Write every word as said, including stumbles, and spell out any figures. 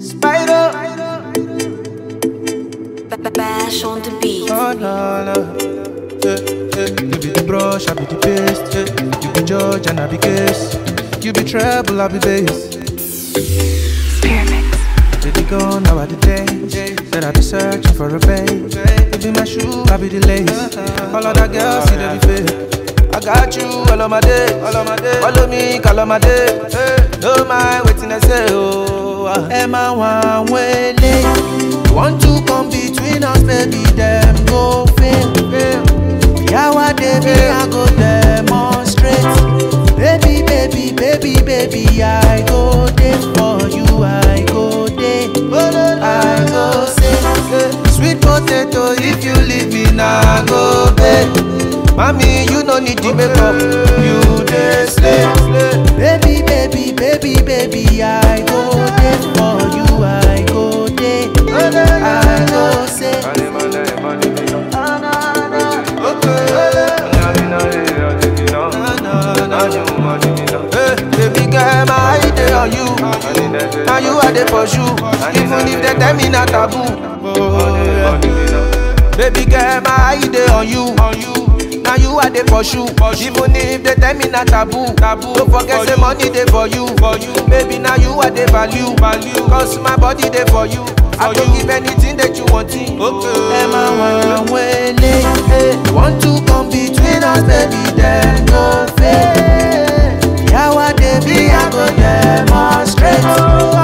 Spider. Bash on the beat. Oh, no, no. Eh, eh. You be the brush, I be the paste. Eh. You be judge and I be case. You be treble, I be bass. Baby go now at the day. Said I be searching for a babe. You be my shoe, I be the lace. All of that girls see they be fake. I got you all of my day, all of my day. Follow me, call on my day. No mind waiting I say, oh. Am I one way late? Want to come between us, baby? Them go fail. Yeah, what they be, I go demonstrate. Baby, baby, baby, baby, I go there for you. I go there, I go say, sweet potato, if you leave me now, go bed. Mommy, you no need the makeup, you dey slay. Baby, baby, baby, baby, I go there for you. I go there, I go say. Hey, baby girl, my eye dey on you. Now you are the pursue. Even if they tell me not taboo. Oh, yeah. Baby girl, my eye dey on you. Now you are the pursue. Even if they tell me not taboo. Don't forget the money dey for you. Baby, now you are the value. Cause my body dey for you. I go give anything that you want. Okay. Am I one way late? Want to come between us, baby? Then go fail. Yeah, what they be, I go demonstrate.